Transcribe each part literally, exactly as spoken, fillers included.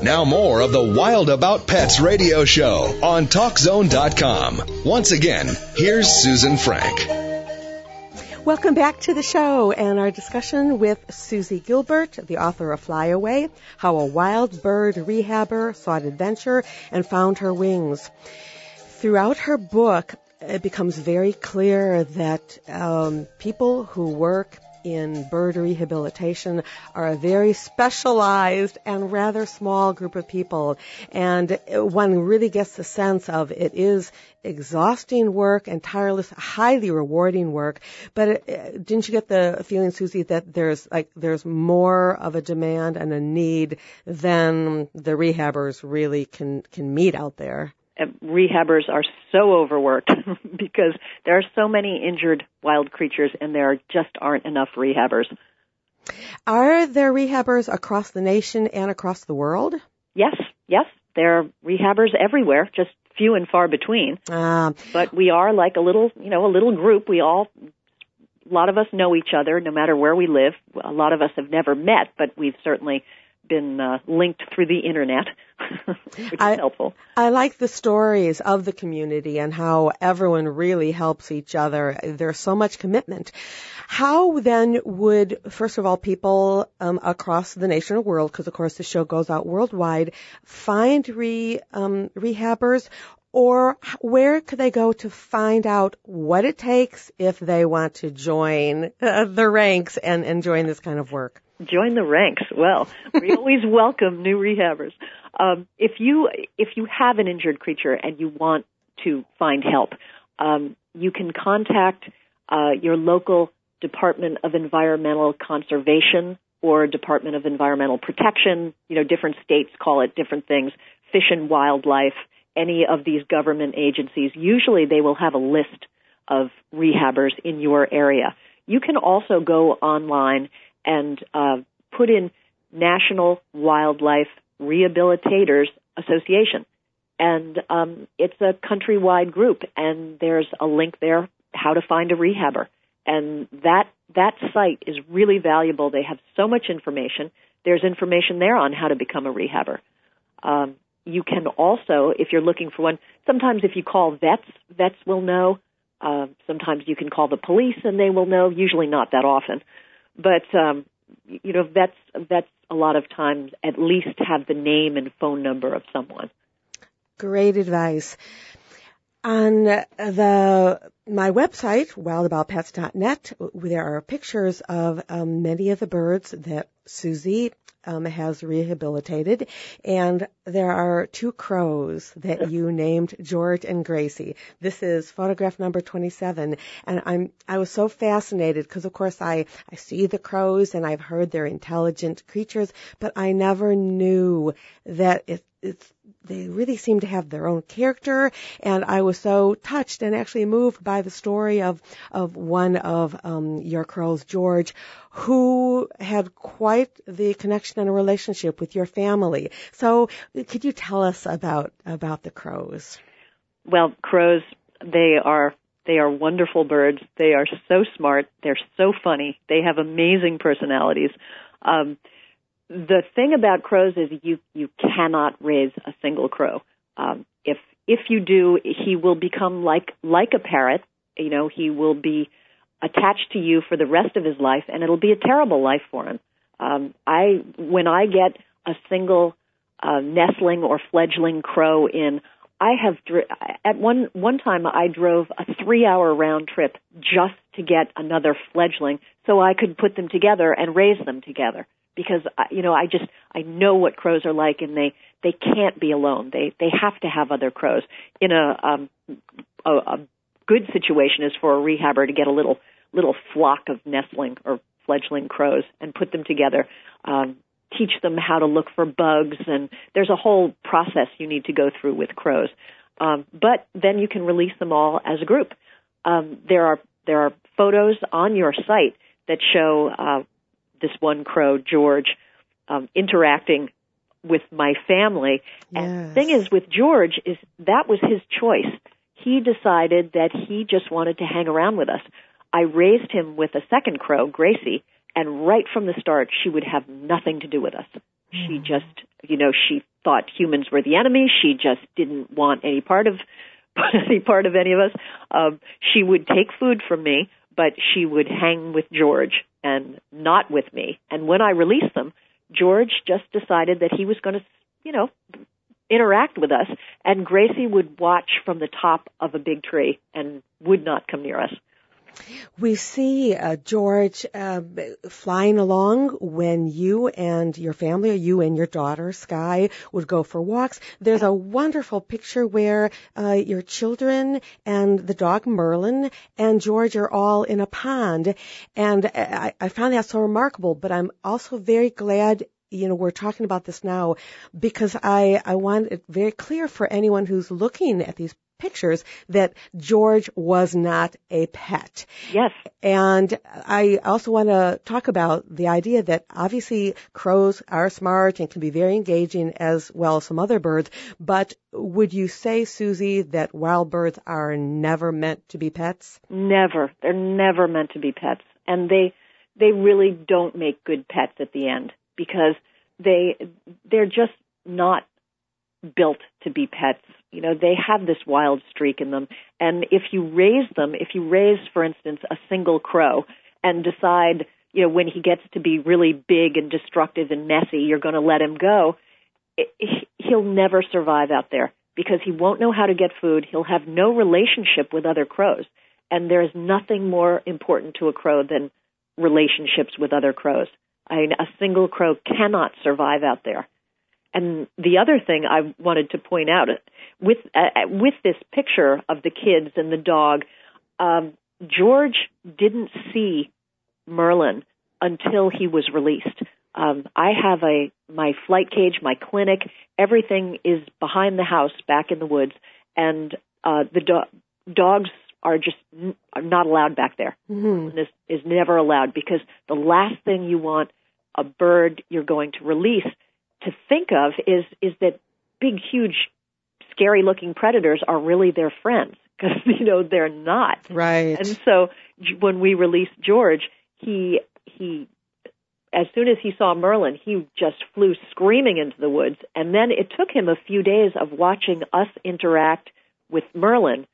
Now more of the Wild About Pets radio show on Talk Zone dot com. Once again, here's Susan Frank. Welcome back to the show and our discussion with Susie Gilbert, the author of Fly Away, How a Wild Bird Rehabber Sought Adventure and Found Her Wings. Throughout her book, it becomes very clear that um, people who work in bird rehabilitation are a very specialized and rather small group of people. And one really gets the sense of it is exhausting work and tireless, highly rewarding work. But it, didn't you get the feeling, Susie, that there's like there's more of a demand and a need than the rehabbers really can can meet out there? Rehabbers are so overworked because there are so many injured wild creatures and there just aren't enough rehabbers. Are there rehabbers across the nation and across the world? Yes, yes. There are rehabbers everywhere, just few and far between. Uh, but we are like a little, you know, a little group. We all, a lot of us know each other no matter where we live. A lot of us have never met, but we've certainly been uh, linked through the internet, which is I, helpful. I like the stories of the community and how everyone really helps each other. There's so much commitment. How then would, first of all, people um, across the nation or world, because of course the show goes out worldwide, find re, um, rehabbers? Or where could they go to find out what it takes if they want to join uh, the ranks and, and join this kind of work? Join the ranks. Well, we always welcome new rehabbers. Um, if you if you have an injured creature and you want to find help, um, you can contact uh, your local Department of Environmental Conservation or Department of Environmental Protection. You know, different states call it different things. Fish and Wildlife. Any of these government agencies. Usually, they will have a list of rehabbers in your area. You can also go online and uh, put in National Wildlife Rehabilitators Association. And um, it's a countrywide group, and there's a link there, how to find a rehabber. And that that site is really valuable. They have so much information. There's information there on how to become a rehabber. Um, you can also, if you're looking for one, sometimes if you call vets, vets will know. Uh, sometimes you can call the police, and they will know, usually not that often. But, um, you know, vets, vets a lot of times at least have the name and phone number of someone. Great advice. On the my website, wild about pets dot net, there are pictures of um, many of the birds that Susie um, has rehabilitated, and there are two crows that you named George and Gracie. This is photograph number twenty-seven, and I'm I was so fascinated because, of course, I I see the crows and I've heard they're intelligent creatures, but I never knew that it, it's they really seem to have their own character, and I was so touched and actually moved by the story of of one of um, your crows, George, who had quite the connection and a relationship with your family. So, could you tell us about about the crows? Well, crows, they are they are wonderful birds. They are so smart. They're so funny. They have amazing personalities. Um, The thing about crows is you, you cannot raise a single crow. Um, if if you do, he will become like like a parrot. You know, he will be attached to you for the rest of his life, and it'll be a terrible life for him. Um, I when I get a single uh, nestling or fledgling crow in, I have dr- at one one time I drove a three hour round trip just to get another fledgling so I could put them together and raise them together. Because, you know, I just, I know what crows are like, and they, they can't be alone. They, they have to have other crows. In a, um, a, a good situation is for a rehabber to get a little, little flock of nestling or fledgling crows and put them together, um, teach them how to look for bugs, and there's a whole process you need to go through with crows. Um, but then you can release them all as a group. Um, there are, there are photos on your site that show, uh, this one crow, George, um, interacting with my family. Yes. And the thing is with George is that was his choice. He decided that he just wanted to hang around with us. I raised him with a second crow, Gracie, and right from the start, she would have nothing to do with us. Mm. She just, you know, she thought humans were the enemy. She just didn't want any part of any part of any of us. Um, she would take food from me, but she would hang with George and not with me. And when I released them, George just decided that he was going to, you know, interact with us, and Gracie would watch from the top of a big tree and would not come near us. We see uh, George uh, flying along when you and your family, or you and your daughter, Sky, would go for walks. There's a wonderful picture where uh, your children and the dog Merlin and George are all in a pond. And I, I found that so remarkable, but I'm also very glad you know, we're talking about this now because I, I want it very clear for anyone who's looking at these pictures that George was not a pet. Yes. And I also want to talk about the idea that obviously crows are smart and can be very engaging as well as some other birds, but would you say, Susie, that wild birds are never meant to be pets? Never. They're never meant to be pets. And they they really don't make good pets at the end because they they're just not built to be pets. You know, they have this wild streak in them. And if you raise them, if you raise, for instance, a single crow and decide, you know, when he gets to be really big and destructive and messy, you're going to let him go, it, he'll never survive out there because he won't know how to get food. He'll have no relationship with other crows. And there is nothing more important to a crow than relationships with other crows. I mean, a single crow cannot survive out there. And the other thing I wanted to point out, with uh, with this picture of the kids and the dog, um, George didn't see Merlin until he was released. Um, I have a my flight cage, my clinic, everything is behind the house, back in the woods, and uh, the do- dogs are just n- are not allowed back there. Mm-hmm. This is never allowed because the last thing you want a bird you're going to release to think of is is that big, huge, scary-looking predators are really their friends because, you know, they're not. Right. And so when we released George, he he as soon as he saw Merlin, he just flew screaming into the woods. And then it took him a few days of watching us interact with Merlin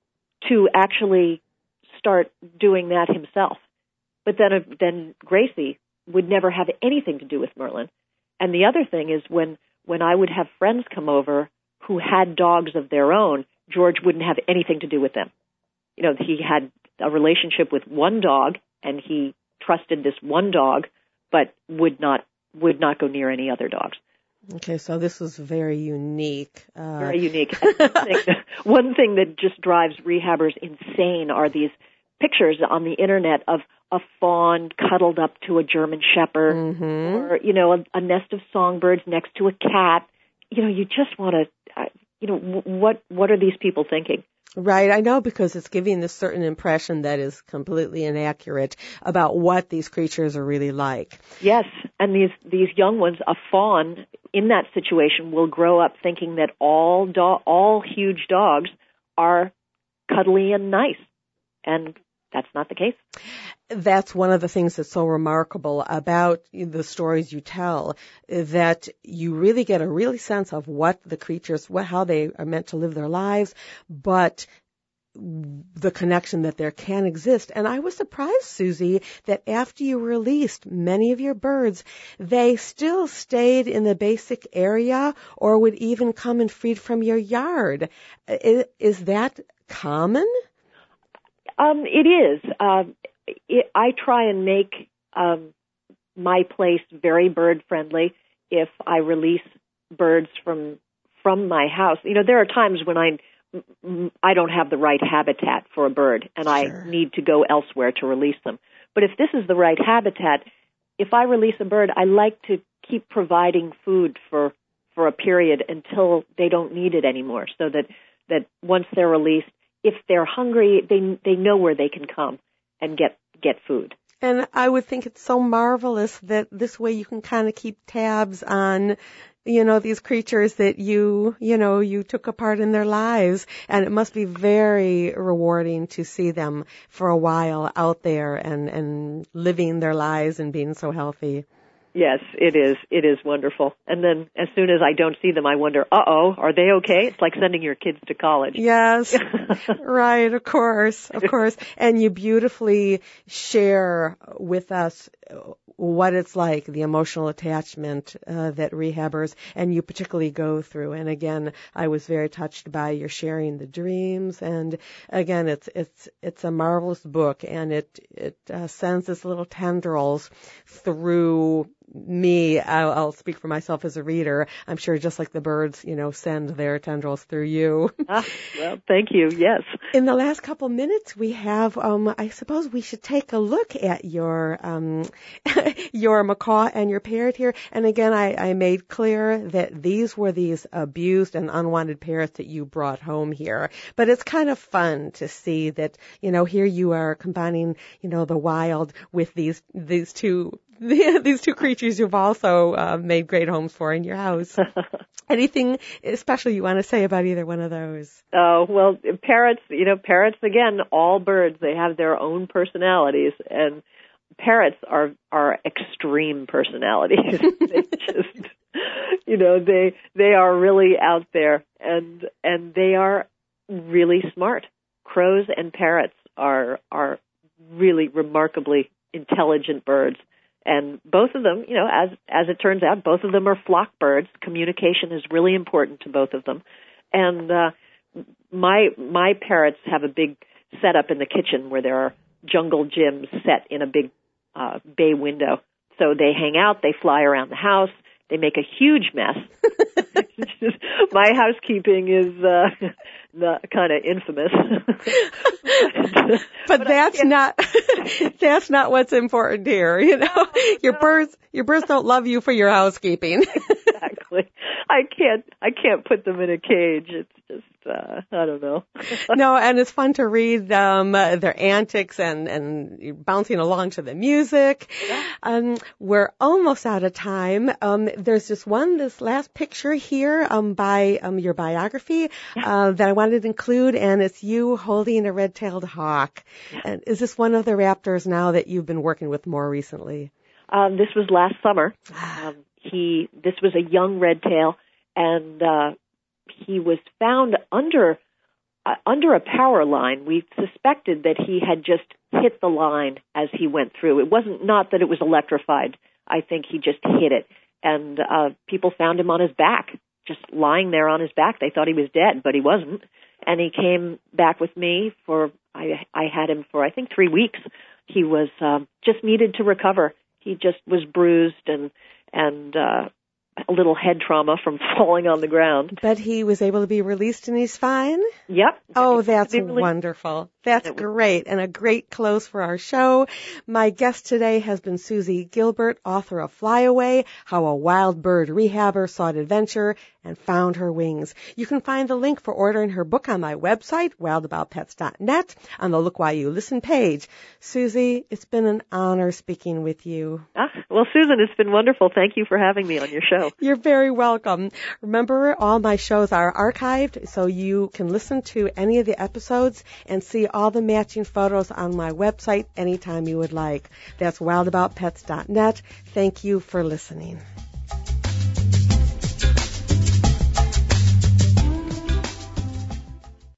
to actually start doing that himself. But then then Gracie would never have anything to do with Merlin. And the other thing is when, when I would have friends come over who had dogs of their own, George wouldn't have anything to do with them. You know, he had a relationship with one dog, and he trusted this one dog, but would not would not go near any other dogs. Okay, so this was very unique. Uh... Very unique. one, thing, one thing that just drives rehabbers insane are these pictures on the internet of a fawn cuddled up to a German shepherd, mm-hmm. or, you know, a, a nest of songbirds next to a cat. You know, you just want to, uh, you know, w- what what are these people thinking? Right, I know, because it's giving this certain impression that is completely inaccurate about what these creatures are really like. Yes, and these these young ones, a fawn in that situation will grow up thinking that all do- all huge dogs are cuddly and nice, and that's not the case. That's one of the things that's so remarkable about the stories you tell, that you really get a really sense of what the creatures, what, how they are meant to live their lives, but the connection that there can exist. And I was surprised, Susie, that after you released many of your birds, they still stayed in the basic area or would even come and feed from your yard. Is, is that common? Um, it is. Uh, it, I try and make um, my place very bird friendly. If I release birds from from my house, you know, there are times when I I don't have the right habitat for a bird, and sure. I need to go elsewhere to release them. But if this is the right habitat, if I release a bird, I like to keep providing food for for a period until they don't need it anymore, so that that once they're released, if they're hungry, they they know where they can come and get get food. And I would think it's so marvelous that this way you can kind of keep tabs on, you know, these creatures that you, you know, you took a part in their lives. And it must be very rewarding to see them for a while out there and, and living their lives and being so healthy. Yes, it is. It is wonderful. And then as soon as I don't see them, I wonder, uh-oh, are they okay? It's like sending your kids to college. Yes, right, of course, of course. And you beautifully share with us what it's like, the emotional attachment uh, that rehabbers and you particularly go through. And again, I was very touched by your sharing the dreams. And again, it's it's it's a marvelous book, and it it uh, sends its little tendrils through me. I'll, I'll speak for myself as a reader. I'm sure just like the birds, you know, send their tendrils through you. Ah, well, thank you. Yes. In the last couple minutes, we have, um, I suppose we should take a look at your, um, your macaw and your parrot here. And again, I, I made clear that these were these abused and unwanted parrots that you brought home here. But it's kind of fun to see that, you know, here you are combining, you know, the wild with these, these two these two creatures you've also uh, made great homes for in your house. Anything special you want to say about either one of those? Oh, well, parrots, you know, parrots, again, all birds, they have their own personalities, and parrots are, are extreme personalities. They just, you know, they, they are really out there, and, and they are really smart. Crows and parrots are, are really remarkably intelligent birds. And both of them, you know, as as it turns out, both of them are flock birds. Communication is really important to both of them. And uh, my my parrots have a big setup in the kitchen where there are jungle gyms set in a big uh, bay window. So they hang out, they fly around the house, they make a huge mess. My housekeeping is uh, the kind of infamous. but, but that's not that's not what's important here. You know, no, your no. birds your birds don't love you for your housekeeping. Exactly. I can't I can't put them in a cage. It's just uh, I don't know. No, and it's fun to read um, their antics and and bouncing along to the music. Yeah. Um, we're almost out of time. Um, there's just one this last picture here um, by um, your biography uh, that I wanted to include, and it's you holding a red-tailed hawk. Yeah. And is this one of the raptors now that you've been working with more recently? Um, this was last summer. Um, he this was a young red-tail, and uh, he was found under uh, under a power line. We suspected that he had just hit the line as he went through. It wasn't not that it was electrified. I think he just hit it, and uh, people found him on his back, just lying there on his back. They thought he was dead, but he wasn't. And he came back with me for I I had him for I think three weeks. He was um, just needed to recover. He just was bruised and and uh, a little head trauma from falling on the ground. But he was able to be released and he's fine? Yep. Oh, that's wonderful. That's great, and a great close for our show. My guest today has been Susie Gilbert, author of Fly Away, How a Wild Bird Rehabber Sought Adventure and Found Her Wings. You can find the link for ordering her book on my website, wild about pets dot net, on the Look While You Listen page. Susie, it's been an honor speaking with you. Ah, well, Susan, it's been wonderful. Thank you for having me on your show. You're very welcome. Remember, all my shows are archived, so you can listen to any of the episodes and see all the matching photos on my website anytime you would like. That's wild about pets dot net. Thank you for listening.